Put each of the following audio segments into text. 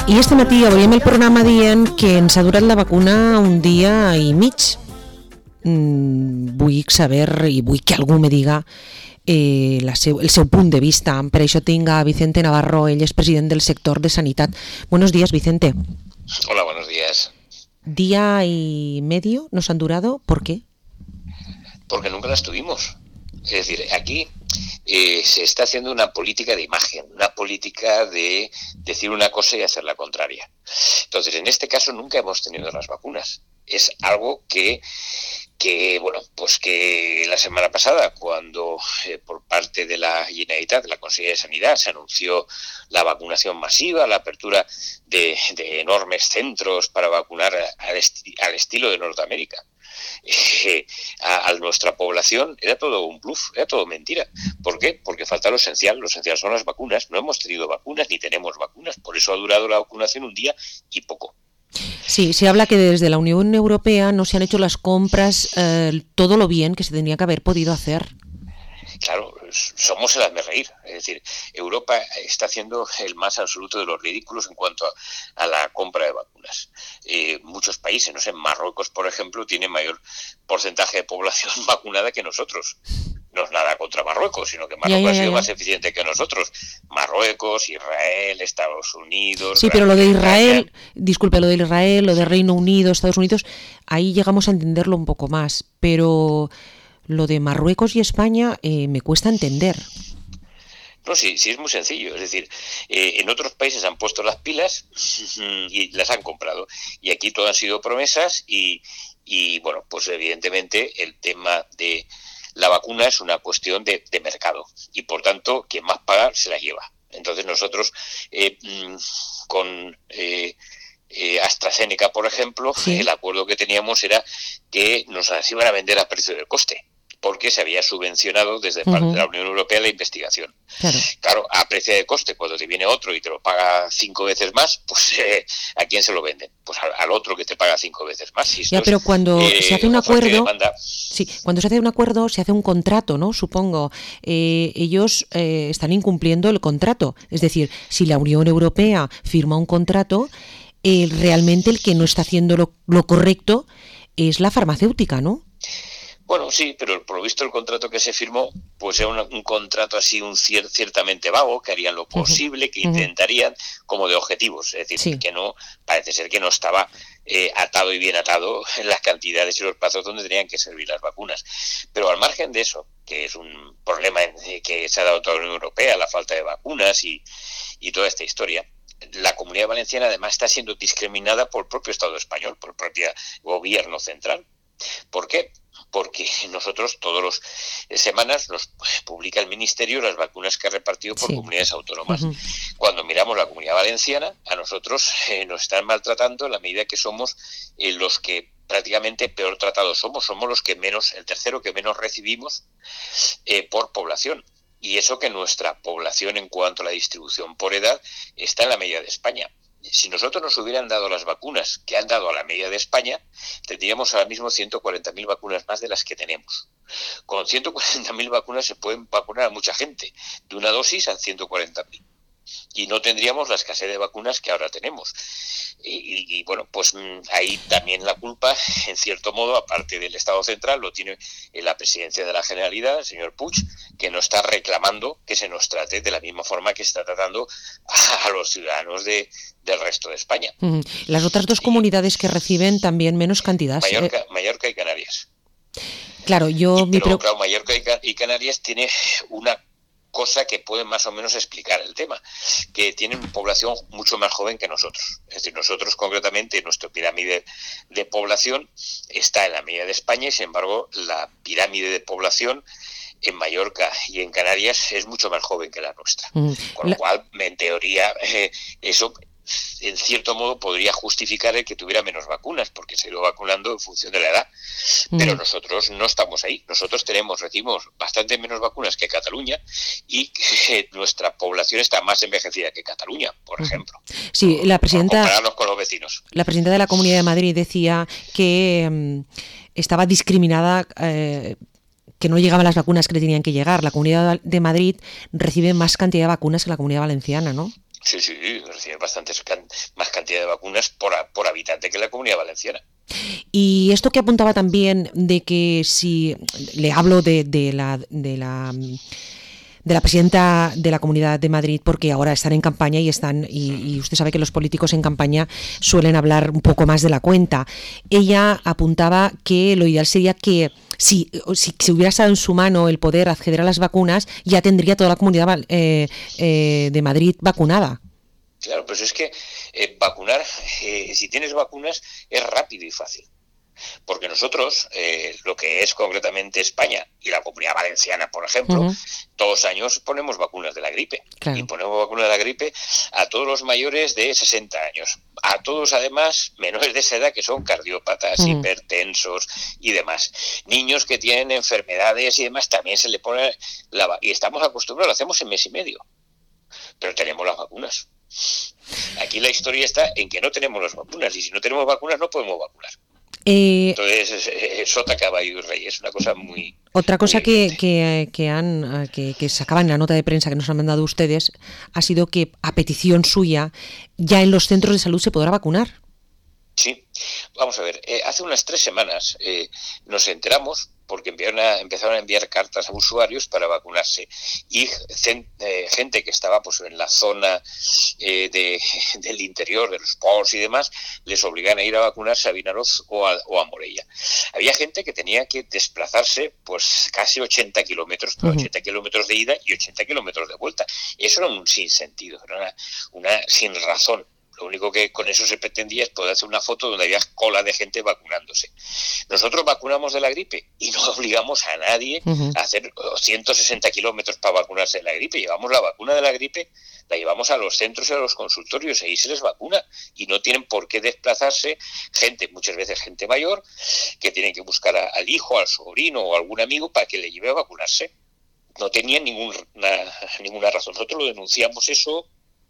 I este matí obríem el programa dient que ens ha durat la vacuna un dia i mig. Vull saber i vull que algú me diga el seu punt de vista. Per això tinc a Vicente Navarro, ell és president del sector de sanitat. Buenos días, Vicente. Hola, buenos días. Día y medio nos han durado, ¿por qué? Porque nunca las tuvimos. Es decir, aquí se está haciendo una política de imagen, una política de decir una cosa y hacer la contraria. Entonces, en este caso nunca hemos tenido las vacunas. Es algo que bueno, pues que la semana pasada, cuando por parte de la Generalitat, de la Consejería de Sanidad, se anunció la vacunación masiva, la apertura de enormes centros para vacunar al estilo de Norteamérica, a nuestra población, era todo un bluff, era todo mentira. ¿Por qué? Porque falta lo esencial son las vacunas. No hemos tenido vacunas ni tenemos vacunas, por eso ha durado la vacunación un día y poco. Sí, se habla que desde la Unión Europea no se han hecho las compras todo lo bien que se tendría que haber podido hacer. Claro, somos el hazmerreír. Es decir, Europa está haciendo el más absoluto de los ridículos en cuanto a la compra de vacunas. Muchos países, no sé, Marruecos, por ejemplo, tiene mayor porcentaje de población vacunada que nosotros. No es nada contra Marruecos, sino que Marruecos ha sido más eficiente que nosotros. Marruecos, Israel, Estados Unidos... Sí, pero lo de Israel, lo de Israel, lo de Reino Unido, Estados Unidos, ahí llegamos a entenderlo un poco más, pero lo de Marruecos y España me cuesta entender. No, sí, es muy sencillo. Es decir, en otros países han puesto las pilas y las han comprado. Y aquí todo han sido promesas y bueno, pues evidentemente el tema de la vacuna es una cuestión de mercado. Y por tanto, quien más paga se la lleva. Entonces nosotros con AstraZeneca, por ejemplo, sí, el acuerdo que teníamos era que nos las iban a vender a precio de coste, porque se había subvencionado desde parte de la Unión Europea la investigación. Claro, a precio de coste, cuando te viene otro y te lo paga 5 veces más, pues ¿a quién se lo venden? Pues al otro que te paga 5 veces más. Si ya, pero cuando se hace un acuerdo, sí, cuando se hace un acuerdo, se hace un contrato, ¿no? Supongo, ellos están incumpliendo el contrato. Es decir, si la Unión Europea firma un contrato, realmente el que no está haciendo lo correcto es la farmacéutica, ¿no? Bueno, sí, pero por lo visto el contrato que se firmó pues era un contrato así ciertamente vago, que harían lo posible, que intentarían como de objetivos, es decir, sí, que no, parece ser que no estaba atado y bien atado en las cantidades y los plazos donde tenían que servir las vacunas. Pero al margen de eso, que es un problema que se ha dado a toda la Unión Europea, la falta de vacunas y toda esta historia, la Comunidad Valenciana además está siendo discriminada por el propio Estado español, por el propio gobierno central. ¿Por qué? Porque nosotros todas las semanas nos publica el Ministerio las vacunas que ha repartido por comunidades autónomas. Cuando miramos la Comunidad Valenciana, a nosotros nos están maltratando en la medida que somos los que prácticamente peor tratados somos los que menos, el tercero que menos recibimos por población. Y eso que nuestra población en cuanto a la distribución por edad está en la media de España. Si nosotros nos hubieran dado las vacunas que han dado a la media de España, tendríamos ahora mismo 140.000 vacunas más de las que tenemos. Con 140.000 vacunas se pueden vacunar a mucha gente, de una dosis a 140.000. Y no tendríamos la escasez de vacunas que ahora tenemos. Y bueno, pues ahí también la culpa, en cierto modo, aparte del Estado central, lo tiene la presidencia de la Generalidad, el señor Puig, que nos está reclamando que se nos trate de la misma forma que está tratando a los ciudadanos del resto de España. Las otras dos comunidades que reciben también menos cantidad. Mallorca y Canarias. Claro, claro, Mallorca y Canarias tiene una cosa que puede más o menos explicar el tema, que tienen población mucho más joven que nosotros. Es decir, nosotros concretamente, nuestra pirámide de población está en la media de España y, sin embargo, la pirámide de población en Mallorca y en Canarias es mucho más joven que la nuestra. Con lo cual, en teoría, eso en cierto modo podría justificar el que tuviera menos vacunas, porque se ha ido vacunando en función de la edad. Pero nosotros no estamos ahí. Nosotros recibimos bastante menos vacunas que Cataluña y nuestra población está más envejecida que Cataluña, por ejemplo. Sí, la presidenta, por compararnos con los vecinos. La presidenta de la Comunidad de Madrid decía que estaba discriminada, que no llegaban las vacunas que le tenían que llegar. La Comunidad de Madrid recibe más cantidad de vacunas que la Comunidad Valenciana, ¿no? Sí, recibe más cantidad de vacunas por habitante que la Comunidad Valenciana. Y esto que apuntaba también de que si le hablo de la presidenta de la Comunidad de Madrid, porque ahora están en campaña y usted sabe que los políticos en campaña suelen hablar un poco más de la cuenta. Ella apuntaba que lo ideal sería que si hubiera estado en su mano el poder acceder a las vacunas, ya tendría toda la Comunidad de Madrid vacunada. Claro, pues es que vacunar, si tienes vacunas, es rápido y fácil. Porque nosotros, lo que es concretamente España y la Comunidad Valenciana, por ejemplo, todos los años ponemos vacunas de la gripe. Claro. Y ponemos vacunas de la gripe a todos los mayores de 60 años. A todos, además, menores de esa edad que son cardiópatas, hipertensos y demás. Niños que tienen enfermedades y demás, también se le pone y estamos acostumbrados, lo hacemos en mes y medio. Pero tenemos las vacunas. Aquí la historia está en que no tenemos las vacunas, y si no tenemos vacunas no podemos vacunar. Entonces, sota, caballo y rey, es una cosa muy... Otra cosa que sacaban en la nota de prensa que nos han mandado ustedes ha sido que, a petición suya, ya en los centros de salud se podrá vacunar. Sí, vamos a ver, hace unas 3 semanas nos enteramos, porque empezaron a enviar cartas a usuarios para vacunarse, y gente que estaba pues en la zona del interior, de los pueblos y demás, les obligan a ir a vacunarse a Vinaroz o a Morella. Había gente que tenía que desplazarse pues casi 80 kilómetros, 80 kilómetros de ida y 80 kilómetros de vuelta. Eso era un sinsentido, era una sin razón. Lo único que con eso se pretendía es poder hacer una foto donde había cola de gente vacunándose. Nosotros vacunamos de la gripe y no obligamos a nadie a hacer 160 kilómetros para vacunarse de la gripe. Llevamos la vacuna de la gripe, la llevamos a los centros y a los consultorios, y ahí se les vacuna. Y no tienen por qué desplazarse muchas veces gente mayor, que tienen que buscar al hijo, al sobrino o algún amigo para que le lleve a vacunarse. No tenían ninguna razón. Nosotros lo denunciamos eso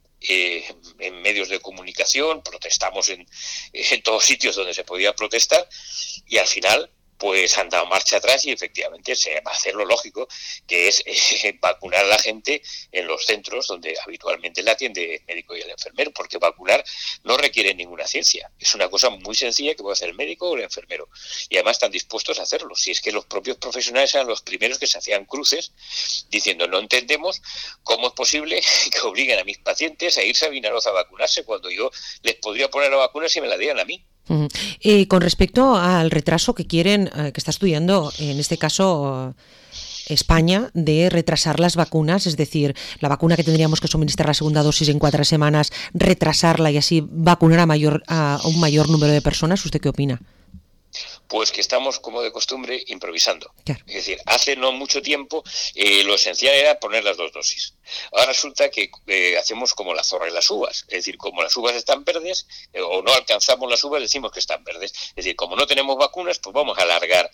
en medios de comunicación, protestamos en todos sitios donde se podía protestar, y al final pues han dado marcha atrás, y efectivamente se va a hacer lo lógico, que es vacunar a la gente en los centros donde habitualmente le atiende el médico y el enfermero, porque vacunar no requiere ninguna ciencia, es una cosa muy sencilla que puede hacer el médico o el enfermero, y además están dispuestos a hacerlo. Si es que los propios profesionales eran los primeros que se hacían cruces diciendo: no entendemos cómo es posible que obliguen a mis pacientes a irse a Vinaroz a vacunarse cuando yo les podría poner la vacuna si me la dieran a mí. Con respecto al retraso que quieren, que está estudiando, en este caso España, de retrasar las vacunas, es decir, la vacuna que tendríamos que suministrar la segunda dosis en 4 semanas, retrasarla y así vacunar a un mayor número de personas, ¿usted qué opina? Pues que estamos, como de costumbre, improvisando. Claro. Es decir, hace no mucho tiempo lo esencial era poner las 2 dosis. Ahora resulta que hacemos como la zorra y las uvas. Es decir, como las uvas están verdes, o no alcanzamos las uvas, decimos que están verdes. Es decir, como no tenemos vacunas, pues vamos a alargar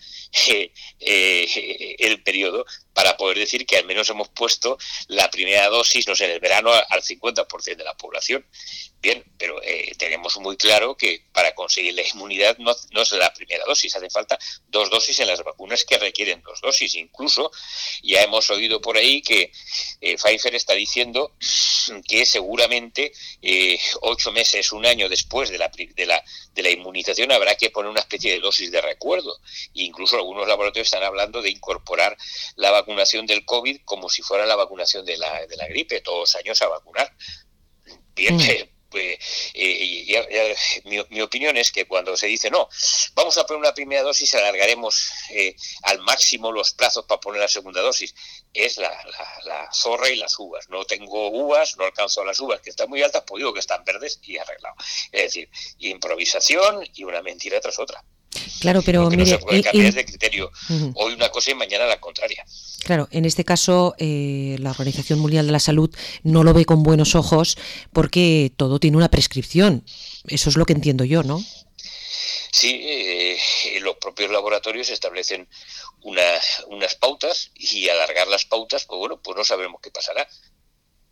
el periodo para poder decir que al menos hemos puesto la primera dosis, no sé, en el verano al 50% de la población. Bien, pero tenemos muy claro que para conseguir la inmunidad no es la primera dosis, hace falta 2 dosis en las vacunas que requieren 2 dosis. Incluso ya hemos oído por ahí que Pfizer está diciendo que seguramente 8 meses, 1 año después de la inmunización habrá que poner una especie de dosis de recuerdo. E incluso algunos laboratorios están hablando de incorporar la vacunación del COVID como si fuera la vacunación de la gripe, todos los años a vacunar. Bien, mi opinión es que cuando se dice no, vamos a poner una primera dosis, alargaremos al máximo los plazos para poner la segunda dosis, es la zorra y las uvas. No tengo uvas, no alcanzo a las uvas que están muy altas, pues digo que están verdes y arreglado. Es decir, improvisación y una mentira tras otra. Claro, pero porque mire, no se puede cambiar de criterio. Hoy una cosa y mañana la contraria. Claro, en este caso la Organización Mundial de la Salud no lo ve con buenos ojos porque todo tiene una prescripción. Eso es lo que entiendo yo, ¿no? Sí, los propios laboratorios establecen unas pautas, y alargar las pautas, pues bueno, pues no sabemos qué pasará.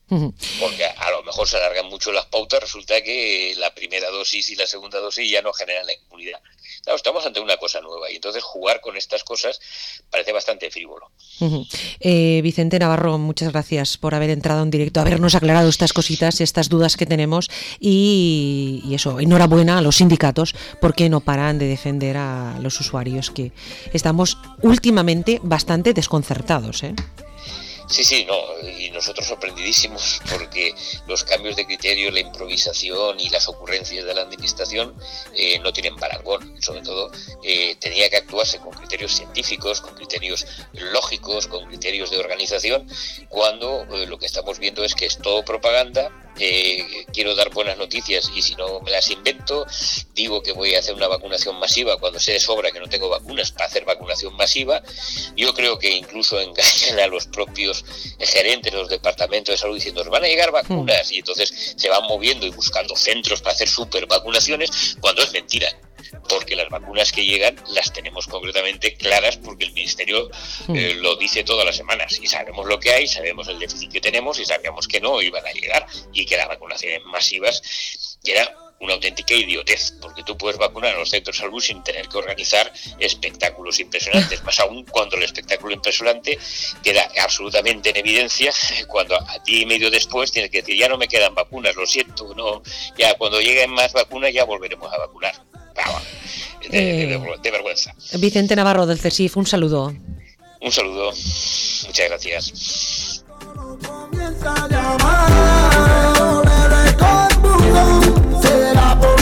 Porque a lo mejor se alargan mucho las pautas, resulta que la primera dosis y la segunda dosis ya no generan la inmunidad. Claro, estamos ante una cosa nueva y entonces jugar con estas cosas parece bastante frívolo. Vicente Navarro, muchas gracias por haber entrado en directo, habernos aclarado estas cositas, estas dudas que tenemos y eso, enhorabuena a los sindicatos porque no paran de defender a los usuarios, que estamos últimamente bastante desconcertados, ¿eh? Sí, no, y nosotros sorprendidísimos porque los cambios de criterio, la improvisación y las ocurrencias de la administración no tienen parangón. Sobre todo tenía que actuarse con criterios científicos, con criterios lógicos, con criterios de organización, cuando lo que estamos viendo es que es todo propaganda. Quiero dar buenas noticias y si no me las invento, digo que voy a hacer una vacunación masiva cuando sé de sobra que no tengo vacunas para hacer vacunación masiva. Yo creo que incluso engañan a los propios gerentes de los departamentos de salud diciendo van a llegar vacunas y entonces se van moviendo y buscando centros para hacer super vacunaciones cuando es mentira. Porque las vacunas que llegan las tenemos concretamente claras porque el Ministerio lo dice todas las semanas y sabemos lo que hay, sabemos el déficit que tenemos y sabíamos que no iban a llegar y que las vacunaciones masivas era una auténtica idiotez, porque tú puedes vacunar en los centros de salud sin tener que organizar espectáculos impresionantes, más aún cuando el espectáculo impresionante queda absolutamente en evidencia cuando a día y medio después tienes que decir ya no me quedan vacunas, lo siento, no, ya cuando lleguen más vacunas ya volveremos a vacunar. De vergüenza. Vicente Navarro del CESIF, un saludo. Un saludo, muchas gracias.